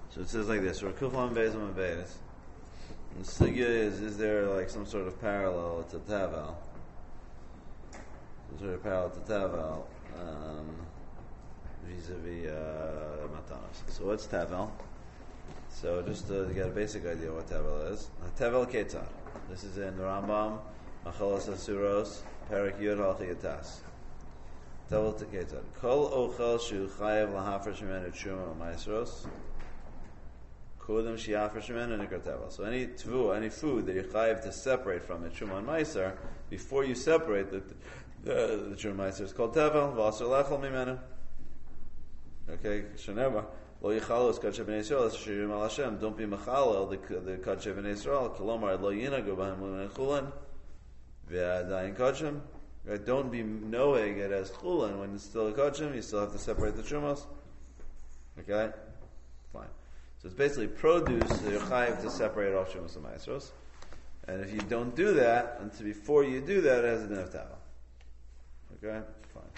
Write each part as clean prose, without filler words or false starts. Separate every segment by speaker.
Speaker 1: So it says like this: Rakuflam Bezim and Beis. And the sugya is there like some sort of parallel to Tavel? Some sort of parallel to Tavel vis-a-vis Matanos. So what's Tavel? So just to get a basic idea of what Tavel is. Tavel Ketzar. This is in the Rambam, Machalas Asuros, Perik Yud Halchi Yatas. Tavel Ketzar. Kol ochel shu chayev lahafresh mimenu truma u'maisros. Kodem shiafresh mimenu nikar tavel. So any food that you're chayev to separate from it, truma and meiser, before you separate the truma meiser is called tavel. V'asur lechol mimenu. Okay, Shaneva. Lo yichalos kadshe b'nei Yisrael shirim al Hashem. Don't be mechalel the kadshe b'nei Yisrael. Kolomar lo yinagu b'hem l'minei chulin v'adayin kadshem. Right? Don't be noeg it as chulin when it's still a kadshem. You still have to separate the trumos. Okay, fine. So it's basically produce that you're chayiv to separate off trumos and ma'asros. And if you don't do that, until before you do that, it has a din of tavel. Okay, fine.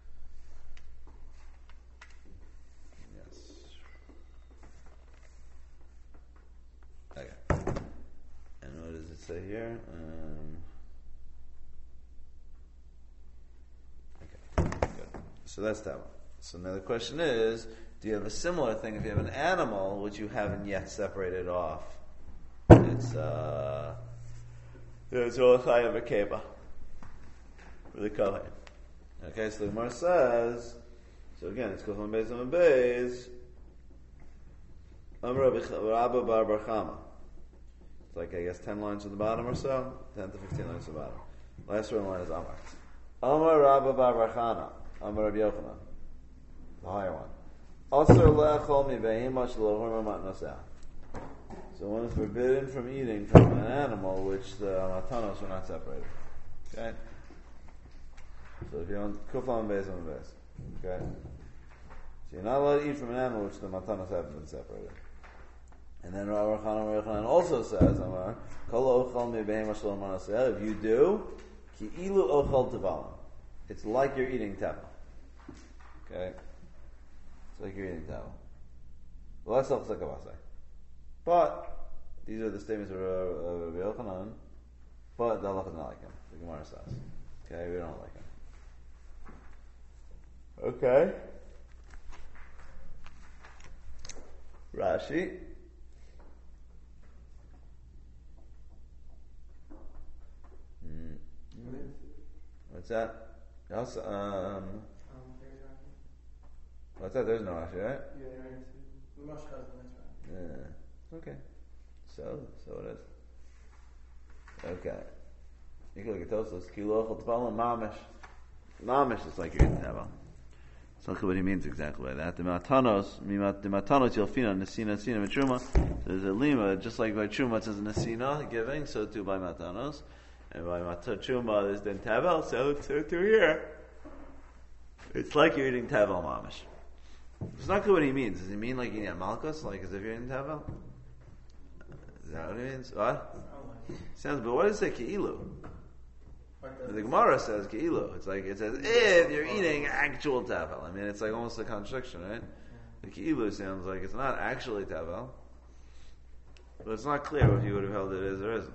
Speaker 1: Say here. Okay, good. So that's that one. So now the question is, do you have a similar thing if you have an animal which you haven't yet separated off? It's all chayav a keva for the kohen. Okay, so the Gemara says. So again, it's kofam beis and beis. Amar Rabba bar bar Chama. It's like, I guess, 10 lines at the bottom or so. 10 to 15 lines at the bottom. Last one line is Amar. Amar Rabba bar bar Chana. Amar Rabbi Yochanan. The higher one. Asur le'achol mi be'ima shelo horma matnoseh. So one is forbidden from eating from an animal which the matanos were not separated. Okay? So if you want kuflam beis on the beis. Okay? So you're not allowed to eat from an animal which the matanos haven't been separated. And then Rav Chanan also says, Amar, Kol ochal mi behema shelo manaseh. If you do, ki ilu ochal tavalim. It's like you're eating tavel. Okay? It's like you're eating tavel. Well, that's not sakavasai. But, these are the statements of Rabbi Yochanan, but the halacha is not like him. The Gemara says. Okay? We don't like him. Okay? Rashi. What's that? What's that? There's no Rashi, right? Yeah. Okay. So it is. Okay. You can look at Tosfos. Kilo ochel tefillin mamish. Mamish is like you're eating tavel. That's not what he means exactly by that. The matanos yelfina nesina truma. There's a lima, just like by truma it says nesina giving, so too by matanos. And by truma there's then tavel, so too here. It's like you're eating tavel mamish. It's not clear what he means. Does he mean like eating at malchus, like as if you're eating tavel? Is that what he means? What? Sounds, but what does it say ki'ilu? The Gemara says ki'ilu. It's like it's as if you're eating actual tavel. I mean, it's like almost a contradiction, right? The ki'ilu sounds like it's not actually tavel, but it's not clear what you would have held it is or isn't.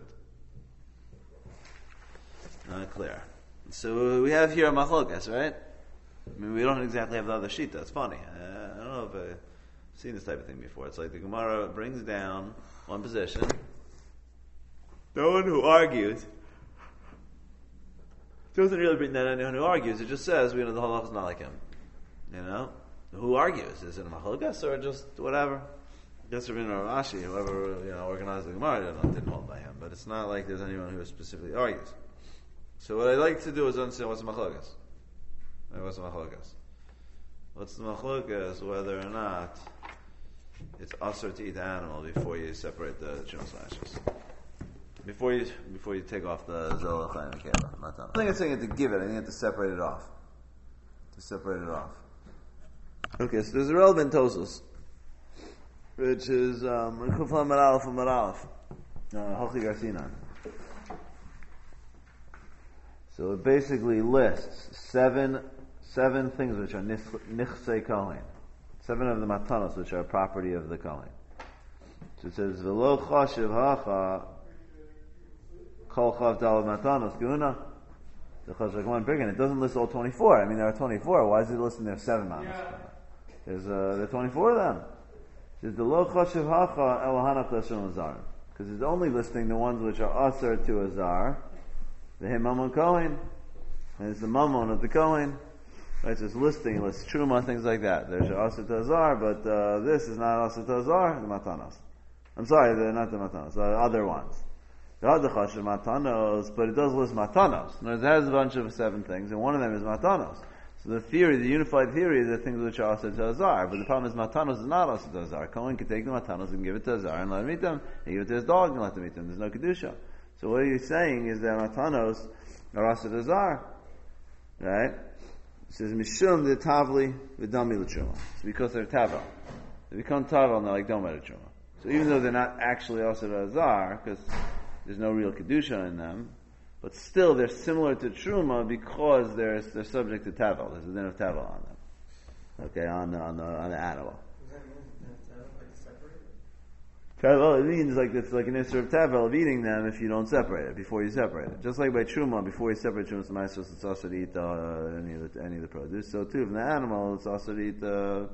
Speaker 1: Not clear. So we have here a machlokas, right? I mean, we don't exactly have the other sheet. That's funny. I don't know if I've seen this type of thing before. It's like the Gemara brings down one position. No one who argues doesn't really bring down anyone who argues. It just says, the halach is not like him. You know? Who argues? Is it a machlokas or just whatever? I guess Rabbeinu Rashi, whoever organized the Gemara, didn't hold by him. But it's not like there's anyone who specifically argues. So what I'd like to do is understand what's the machlokas. What's the machlokas? What's the machlokas? Whether or not it's asur to eat the animal before you separate the chumas lashes. Before you take off the zolach and keva. I think it's saying to give it. I think you have to separate it off. Okay, so there's a relevant tosos, which is Kufla Maralef and Maralef, Hochi Garcinan. So it basically lists seven things which are nichsei kohen. 7 of the matanos which are property of the kohen. So it says, V'lo chashiv hacha kol chav dal matanos guna. The chashiv come on bringing it doesn't list all 24. I mean, there are 24. Why is it listing there are 7 manos? There are 24 of them. It says the lo chashiv hacha el hanach l'shon azar, because it's only listing the ones which are aser to azar. The him mammon kohen, and it's the mammon of the kohen. Right, so it's listing, lists truma, things like that. There's aser to azar, but this is not aser to azar. The matanos. I'm sorry, they're not the matanos. The other ones. The other chashiv matanos, but it does list matanos. In other words, it has a bunch of 7 things, and one of them is matanos. So the theory, the unified theory, is that things which are aser to azar. But the problem is matanos is not aser to azar. Kohen can take the matanos and give it to azar and let him eat them. He give it to his dog and let him eat them. There's no kedusha. So what you're saying is that matanos are aser to azar, right? It says mishum the tavli v'dami l'truma. It's because they're tavel. They become tavel and they're like doma l'truma. So even though they're not actually aser to azar, because there's no real kedusha in them, but still they're similar to truma because they're subject to tavel. There's a din of tavel on them. Okay, on the animal.
Speaker 2: Does that mean like separate?
Speaker 1: Tavel, it means like it's like an issue of tavel of eating them if you don't separate it, before you separate it. Just like by truma, before you separate truma from ma'asos, it's also to eat any of the produce. So too, from the animal, it's also to eat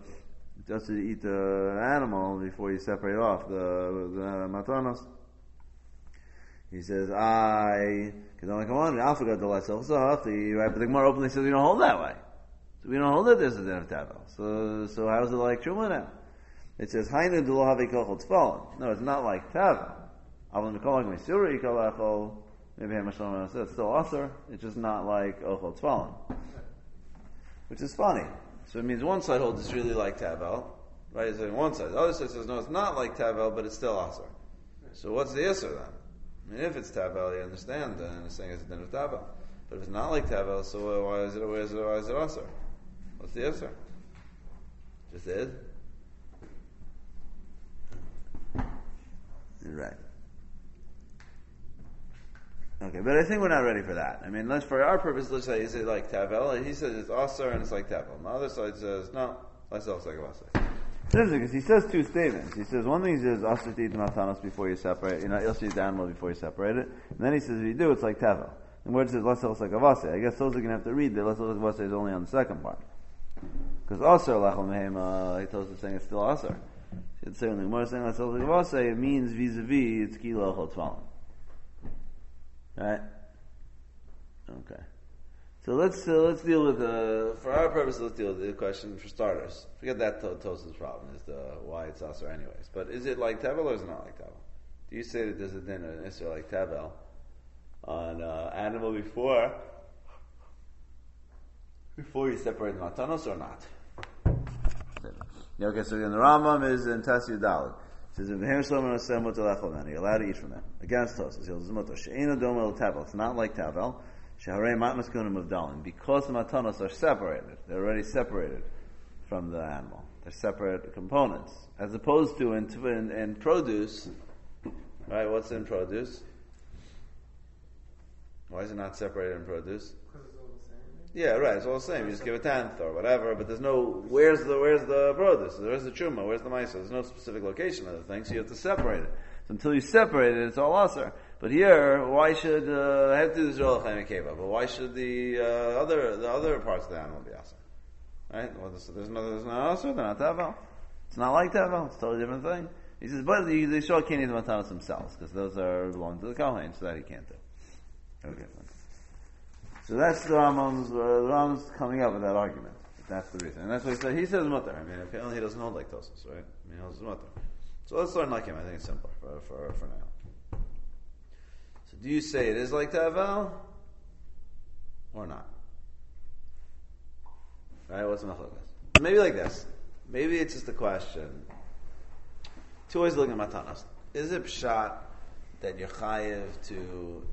Speaker 1: the animal before you separate off the matanos. He says, because I'm like, come on, I forgot the last right? But the Gemara openly says we don't hold that way. So we don't hold that there's a din of tavel. So how is it like truma now? It says, Hainu de lo have kochot tefillin. No, it's not like tavel. Avon mekol like meisuri kol echol. Maybe Hamashlam says it's still aser. It's just not like ochot tefillin, which is funny. So it means one side holds it's really like tavel, right? It's on one side. The other side says no, it's not like tavel, but it's still aser. So what's the iser then? I mean, if it's tavel, you understand, then it's saying it's a din of tavel. But if it's not like tavel, so why is it aser? What's the iser? Just is. Right. Okay, but I think we're not ready for that. I mean, for our purpose, let's say, is it like tavel? He says it's aser and it's like tavel. And the other side says, no, let's also like aser. Because he says 2 statements. He says, one thing he says, aser to eat the matanos before you separate, you'll eat the animal before you separate it. And then he says, if you do, it's like tavel. And where it says, let's also like avase. I guess those are going to have to read that let's also like avase is only on the second part. Because aser lachol mehema, he tells us saying it's still aser. It's saying the Gemara saying that's it means vis-a-vis it's kilo ochot tefillin. Right? Okay. So let's deal with for our purpose. Let's deal with the question for starters. Forget that Tosafos problem is why it's aser anyways. But is it like tavel or is it not like tavel? Do you say that there's a din an issur like tavel on animal before you separate the matanos or not? Okay, so the Rambam is in Tasya Dalit. It says, you're allowed to eat from them. Against Tosafos. It's not like tavel. Because the matanos are separated. They're already separated from the animal. They're separate components. As opposed to in produce, right? What's in produce? Why is it not separated in produce? Yeah, right. It's all the same. You just give a tenth or whatever, but there's no where's the produce? Where's the truma? Where's the ma'aser? There's no specific location of the thing, so you have to separate it. So until you separate it, it's all aser. But here, why should I have to do this Keva? But why should the other parts of the animal be aser? Right? Well, there's no aser. They're not tavel. It's not like tavel. It's a totally different thing. He says, but they sure can't eat the matanos themselves because those belong to the kohen, so that he can't do. Okay. So that's the Rambam's coming up with that argument. That's the reason. And that's what he said. He says mutter. I mean, apparently he doesn't hold like Tosafos, right? I mean, he holds mutter. So let's learn like him. I think it's simpler for now. So do you say it is like Tavel? Or not? Right? What's the machlokes? Maybe like this. Maybe it's just a question. Two always looking at matanos. Is it pshat that you're chayiv to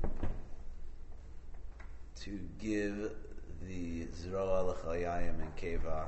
Speaker 1: give the zroa l'chayayim and keva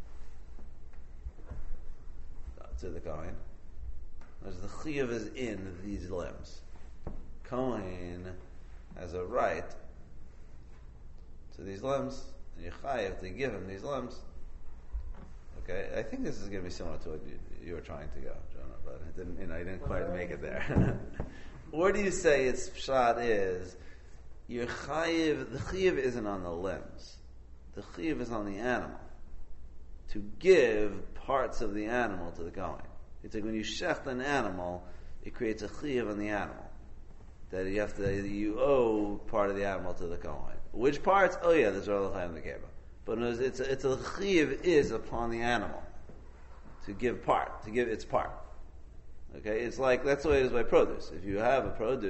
Speaker 1: to the kohen? Because the chiyuv is in these limbs. Kohen has a right to these limbs, and you're chayiv to give him these limbs. Okay, I think this is going to be similar to what you were trying to go, Jonah, but it didn't. You didn't quite make it there. Or do you say its pshat is your chayiv? The chayiv isn't on the limbs. The chayiv is on the animal to give parts of the animal to the Kohen. It's like when you shecht an animal, it creates a chayiv on the animal that you owe part of the animal to the Kohen. Which parts? Oh yeah, there's all the chayiv in the keva. But it's a chayiv is upon the animal to give its part. Okay, it's like that's the way it is by produce. If you have a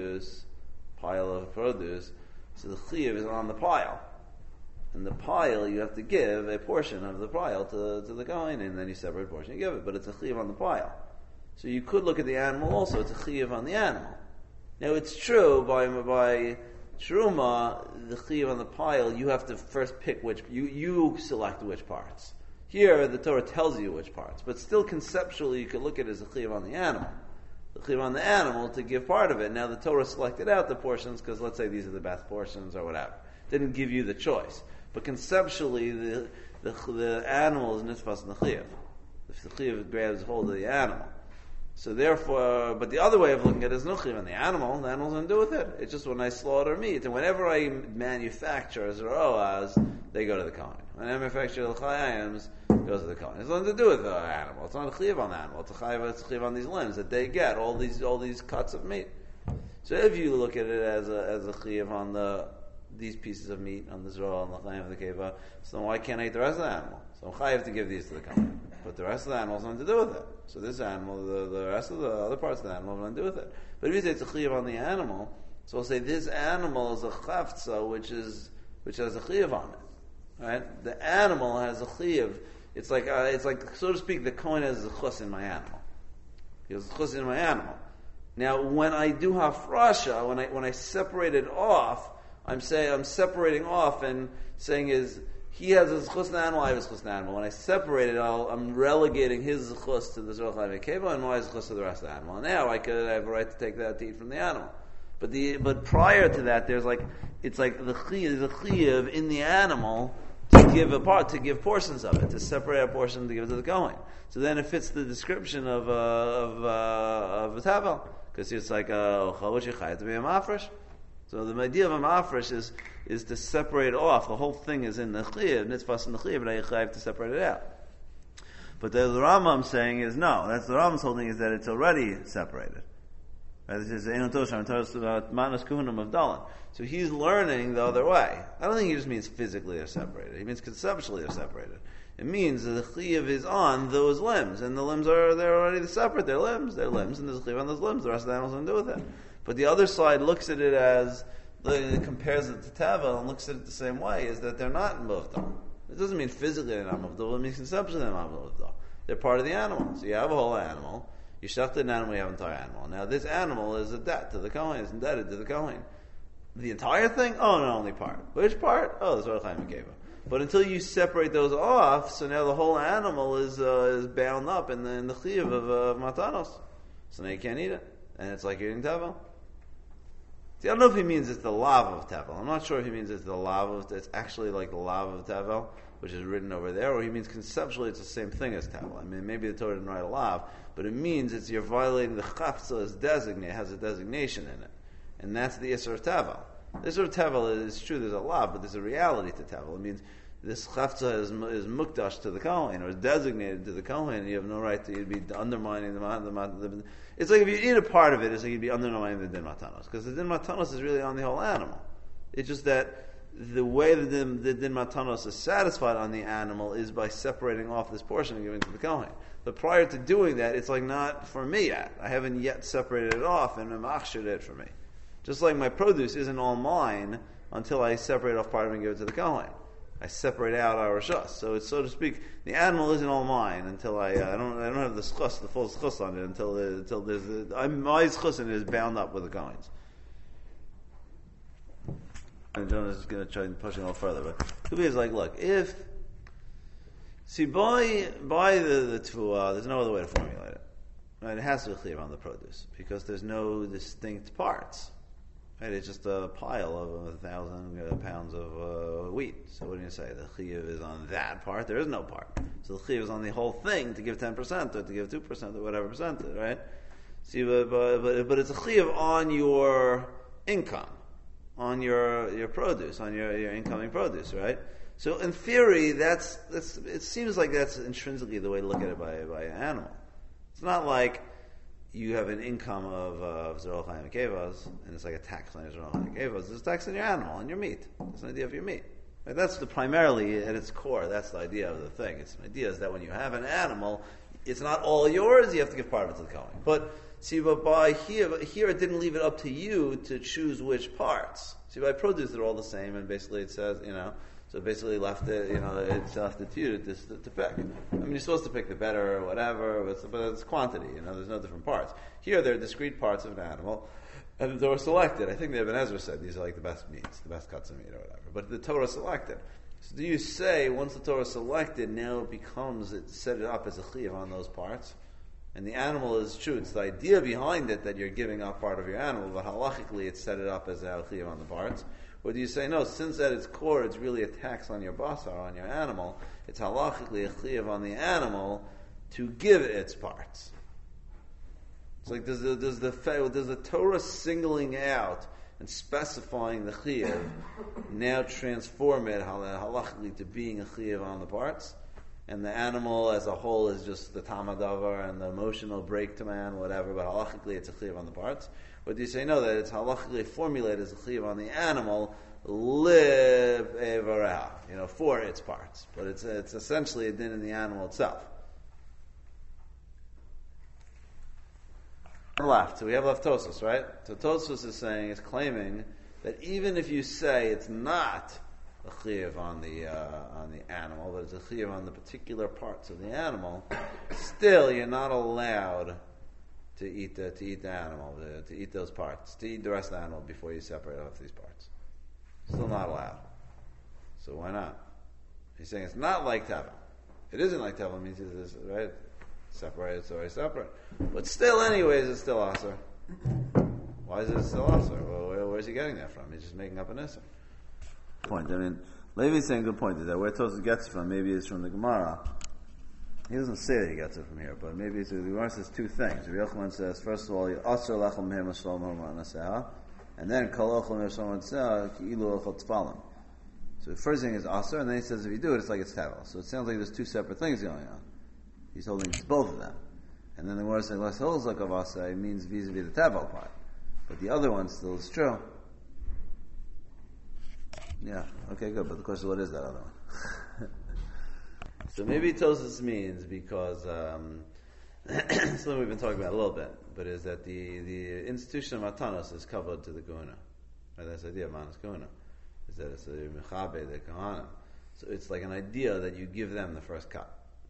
Speaker 1: pile of produce, so the chayiv is on the pile, and the pile you have to give a portion of the pile to the kohen, and then you separate a portion, you give it. But it's a chayiv on the pile. So you could look at the animal also. It's a chayiv on the animal. Now it's true by Truma, the chayiv on the pile, you have to first pick you select which parts. Here, the Torah tells you which parts, but still conceptually you could look at it as a chayiv on the animal. The chayiv on the animal to give part of it. Now the Torah selected out the portions because let's say these are the best portions or whatever. Didn't give you the choice. But conceptually, the animal is nitfas in the chayiv. If the chayiv grabs hold of the animal. So therefore, but the other way of looking at it is no chayiv on the animal's nothing to do with it. It's just when I slaughter meat, and whenever I manufacture zeroas, they go to the kohen. When I manufacture the chayayim, it goes to the kohen. It's nothing to do with the animal. It's not a chayiv on the animal. It's a chayiv on these limbs that they get all these cuts of meat. So if you look at it as a chayiv on these pieces of meat on the zroa and the chayim of the keva, so then why can't I eat the rest of the animal? So I'm chayiv to give these to the kohen. But the rest of the animal has nothing to do with it. So this animal, the rest of the other parts of the animal have nothing to do with it. But if you say it's a chayiv on the animal, so we'll say this animal is a chavtza which has a chayiv on it. Right? The animal has a chayiv. It's like so to speak, the kohen has a chus in my animal. He has a chus in my animal. Now, when I do hafrasha, when I separate it off, I'm separating off and saying is. He has a zechus in the animal, I have a zechus in the animal. When I separate it, I'm relegating his zechus to the Zorach Levi Keva and my zechus to the rest of the animal. Now I have a right to take that to eat from the animal. But prior to that, it's like the chiyav in the animal to give portions of it, to separate a portion to give it to the kohen. So then it fits the description of a tavel, because it's like to be a mafresh. So the idea of a mafresh is to separate off. The whole thing is in the chayiv, nitzvahs in the chayiv, but I have to separate it out. But the Rambam saying is no. That's the Rambam's holding is that it's already separated. Right? This is Einon Tosham, Torah's about Manas Kuhanim of Dalan. So he's learning the other way. I don't think he just means physically they're separated. He means conceptually they're separated. It means that the chayiv is on those limbs, and the limbs they're already separate. They're limbs, and there's a chayiv on those limbs. The rest of the animals don't do with it. But the other side looks at it as, compares it to Tavel and looks at it the same way, is that they're not Muvdal. It doesn't mean physically they're not Muvdal, it means conceptually they're not Muvdal. They're part of the animal. So you have a whole animal, you shechted an animal, you have an entire animal. Now this animal is a debt to the Kohen, it's indebted to the Kohen. The entire thing? Oh, no, only part. Which part? Oh, the Zorach Chaim Keva. But until you separate those off, so now the whole animal is bound up in the chiyav of matanos. So now you can't eat it. And it's like eating Tavel. See, I don't know if he means it's the lav of Tevel. I'm not sure if he means it's the lav of, it's actually like the lav of Tevel, which is written over there, or he means conceptually it's the same thing as Tevel. I mean, maybe the Torah didn't write a lav, but it means you're violating the chafza as designate, has a designation in it. And that's the Isser of Tevel. The Isser of Tevel is true, there's a lav, but there's a reality to Tevel. It means this chafza is mukdash to the Kohen, or is designated to the Kohen, and you have no right to, you'd be undermining the it's like if you eat a part of it, it's like you'd be undermining the din matanos, because the din matanos is really on the whole animal. It's just that the way the din matanos is satisfied on the animal is by separating off this portion and giving it to the Kohen. But prior to doing that, it's like not for me yet. I haven't yet separated it off and memachshed it for me. Just like my produce isn't all mine until I separate off part of it and give it to the Kohen. I separate out our shus. So it's, so to speak, the animal isn't all mine until I don't have the schus, the full schus on it until there's my schus in it is bound up with the Kohen's. And Jonah is going to try and push it a little further, but Kubi is like, look, by the tefua, there's no other way to formulate it. Right? It has to be clear on the produce because there's no distinct parts. Right? It's just a pile of 1,000 pounds of wheat. So what do you say? The chiyuv is on that part. There is no part. So the chiyuv is on the whole thing to give 10% or to give 2% or whatever percent, right? See, but it's a chiyuv on your income, on your produce, on your incoming produce, right? So in theory, that's it seems like that's intrinsically the way to look at it by an animal. It's not like you have an income of Zerol Chaim Kevas, and it's like a tax on your Zerol Chaim Kevas. There's a tax on your animal, on your meat. That's an idea of your meat. Right? That's primarily, at its core, that's the idea of the thing. It's an idea is that when you have an animal, it's not all yours, you have to give part of it to the Kohen. But see, but by here it didn't leave it up to you to choose which parts. See, by produce, they're all the same, and basically it says, so basically left it, it's left it to you to pick. I mean, you're supposed to pick the better or whatever, but it's quantity, there's no different parts. Here, there are discrete parts of an animal, and they were selected. I think the Ibn Ezra said these are like the best meats, the best cuts of meat or whatever. But the Torah selected. So do you say, once the Torah selected, now it set it up as a chiyuv on those parts? And the animal is true. It's the idea behind it that you're giving up part of your animal, but halachically it's set it up as a chiyuv on the parts. Or do you say, no, since at its core it's really a tax on your basar, on your animal, it's halachically a chiyuv on the animal to give its parts? It's like, does the Torah singling out and specifying the chiyuv now transform it halachically to being a chiyuv on the parts? And the animal as a whole is just the tamadavar and the emotional break to man, whatever, but halachically it's a chiyuv on the parts? Or do you say no, that it's halachically formulated as a chiyuv on the animal, live evarah, for its parts. But it's essentially a din in the animal itself. Left. So we have left Tosfos, right? So Tosfos is claiming that even if you say it's not a chiyuv on the animal, but it's a chiyuv on the particular parts of the animal, still you're not allowed to eat the animal, to eat those parts, to eat the rest of the animal before you separate off these parts. Still not allowed. So why not? He's saying it's not like Tevel. It isn't like Tevel, means it's right? Separate, so I separate. But still, anyways, it's still Aser. Why is it still Aser? Well, where's he getting that from? He's just making up an Isser. Point. Levi's saying a good point is that where Tosfos gets it from, maybe it's from the Gemara. He doesn't say that he gets it from here, but maybe the Gemara says two things. Rabbi Yochanan says, first of all, Aser lachem mehem shalom ha'naseha, and then kol ochel mehem shalom ha'naseha ki ilu ochel tfalim. So the first thing is Aser, and then he says if you do it, it's like it's Tevel. So it sounds like there's two separate things going on. He's holding both of them. And then the Gemara says, less holds like of Aser, it means vis-a-vis the Tevel part. But the other one still is true. Yeah, okay, good. But the question is, what is that other one? So maybe Tosfos means because something we've been talking about a little bit, but is that the institution of Matanos is covered to the Kahuna. Right? That's the idea of Manas Kahuna. Is that it's a Mechabe, the Kahana. So it's like an idea that you give them the first cut.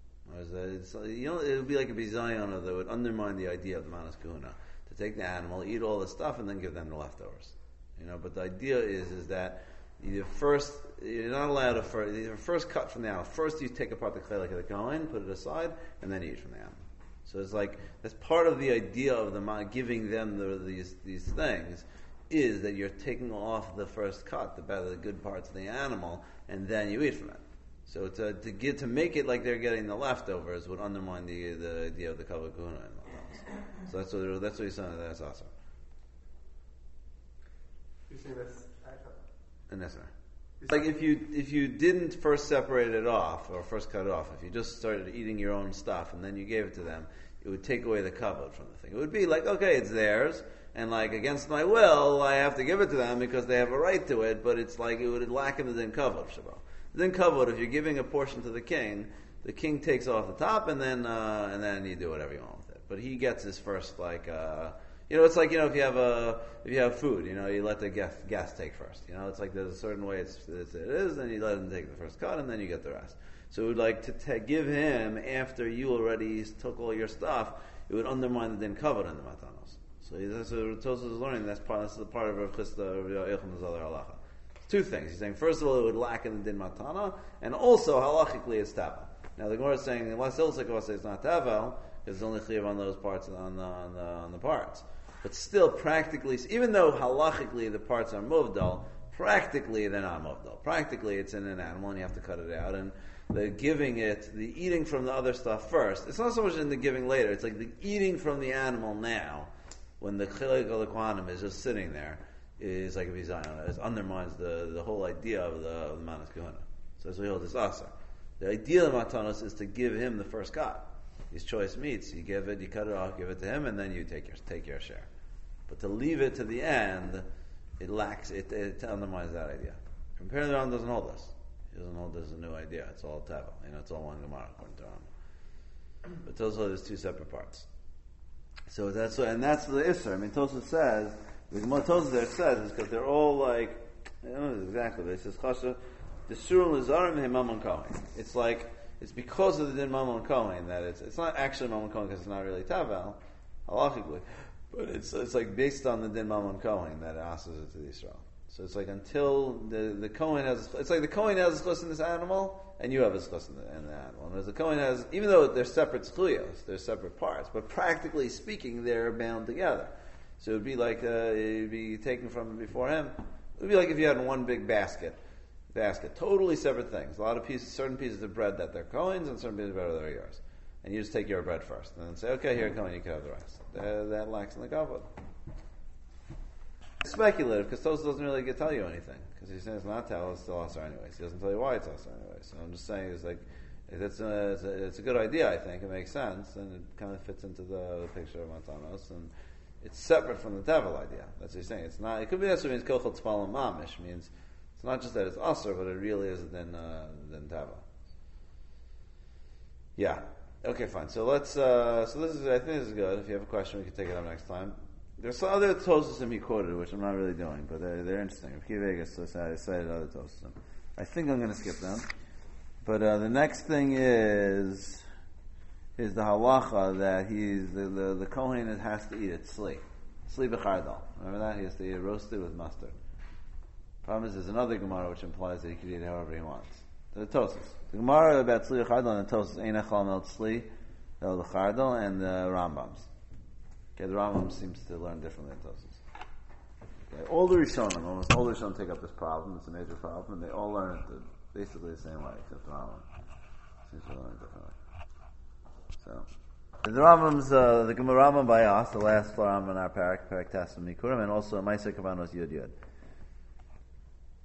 Speaker 1: It would be like a bizayon that would undermine the idea of the Manas Kahuna. To take the animal, eat all the stuff, and then give them the leftovers. But the idea is that you're not allowed to first cut from the animal. First you take apart the chelek of the kohen, put it aside, and then you eat from the animal. So it's like, that's part of the idea of giving them these things, is that you're taking off the first cut, the good parts of the animal, and then you eat from it. So to make it like they're getting the leftovers would undermine the idea of the kavod kahuna. So that's what he's saying, that's awesome.
Speaker 2: You're saying that's
Speaker 1: like if you didn't first separate it off or first cut it off, if you just started eating your own stuff and then you gave it to them, it would take away the kavod from the thing. It would be like, okay, it's theirs, and like against my will, I have to give it to them because they have a right to it. But it's like it would lack in the din kavod. The din kavod, if you're giving a portion to the king takes off the top, and then you do whatever you want with it. But he gets his first it's like, if you have food, you let the guest take first. It's like there's a certain way it is, and you let him take the first cut, and then you get the rest. So it would like to give him, after you already took all your stuff, it would undermine the din kavod in the matanos. So that's what Tosfos is learning. This is the part of Rav Chisda, Rav Yochanan Zalei halacha. Two things. He's saying, first of all, it would lack in the din matana, and also halachically it's tavel. Now the Gemara is saying, unless it's not tavel, because it's only chiyuv on those parts on the parts. But still, practically, even though halachically the parts are movdal, practically they're not movdal. Practically it's in an animal and you have to cut it out. And the giving it, the eating from the other stuff first, it's not so much in the giving later, it's like the eating from the animal now, when the chilek of the kohanim is just sitting there, is like a bizayon. It undermines the whole idea of the manas kahuna. So as we hold this asa. The idea of matanos is to give him the first cut. His choice meats, you give it, you cut it off, give it to him, and then you take your share. But to leave it to the end, it lacks, it undermines that idea. Comparing the Ram doesn't hold this. He doesn't hold this as a new idea. It's all tevel. It's all one Gemara according to Ram. But Tosfos there's two separate parts. So that's the Isser. I mean, Tosfos says, the Gemara Tosfos there says is because they're all like, I don't know exactly, but it says Chasha, the Surah Lizarim Himamon Kohen. It's like, it's because of the Din Mamon Kohen that it's not actually Mamon Kohen because it's not really Tavel, halachically, but it's like based on the Din Mamon Kohen that it asks it to the Israel. So it's like until the Kohen has, it's like the Kohen has a schus in this animal, and you have a schus in the animal. And as the Kohen has, even though they're separate schuyos, they're separate parts, but practically speaking, they're bound together. So it would be like, it'd be taken from before him. It would be like if you had one big basket, totally separate things. A lot of pieces, certain pieces of bread that they're Kohen's, and certain pieces of bread that are yours. And you just take your bread first, and then say, okay, here, Kohen, you can have the rest. That lacks in the kavod. It's speculative, because Tosfos doesn't really tell you anything. Because he's saying it's not tell, it's still Asar anyways. He doesn't tell you why it's Asar anyways. So I'm just saying, it's like, it's a good idea, I think. It makes sense, and it kind of fits into the picture of Matanos, and it's separate from the devil idea. That's what he's saying. It's not, it could be that's what means Kochel Tzpalim Mamish, means it's not just that it's Asar, but it really is then Tava. Yeah. Okay, fine. So let's, so this is, I think this is good. If you have a question, we can take it up next time. There's some other Tosasim he quoted, which I'm not really doing, but they're interesting. Rav Vegas I cited other Tosasim. I think I'm going to skip them. But the next thing is the halacha that the Kohen has to eat it sli b'chardal. Remember that? He has to eat it roasted with mustard. Problem is, there's another Gemara which implies that he can eat it however he wants. The Tosfos. The Gemara about sli b'chardal and the Tosfos ain't echal mel sli, the chardal, and the Rambams. Okay, the Rambam seems to learn differently than Tosfos. Okay, all the Rishonim, almost all the Rishonim take up this problem. It's a major problem, and they all learn it basically the same way, except the Rambam seems to learn it differently. So, the Rambam's the Gemara Rambam by us, the last Rambam in our parak Tassim Mikurim, and also Ma'aser Kavanos Yud Yud.